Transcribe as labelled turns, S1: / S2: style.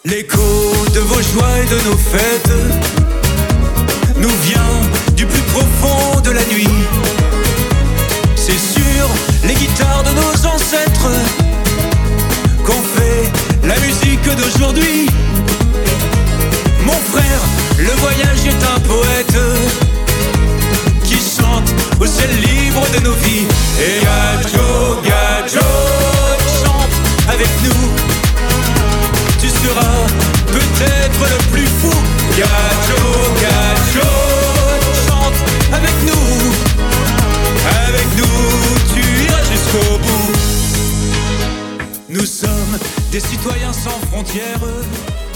S1: L'écho de vos joies et de nos fêtes nous vient du plus profond de la nuit. C'est sur les guitares de nos ancêtres qu'on fait la musique d'aujourd'hui. Mon frère, le voyage est un poète qui chante au ciel libre de nos vies. Et Gadjo, Gadjo, chante avec nous. Tu seras peut-être le plus fou. Gadjo, Gadjo, chante avec nous. Avec nous, tu iras jusqu'au bout. Nous sommes des citoyens sans frontières.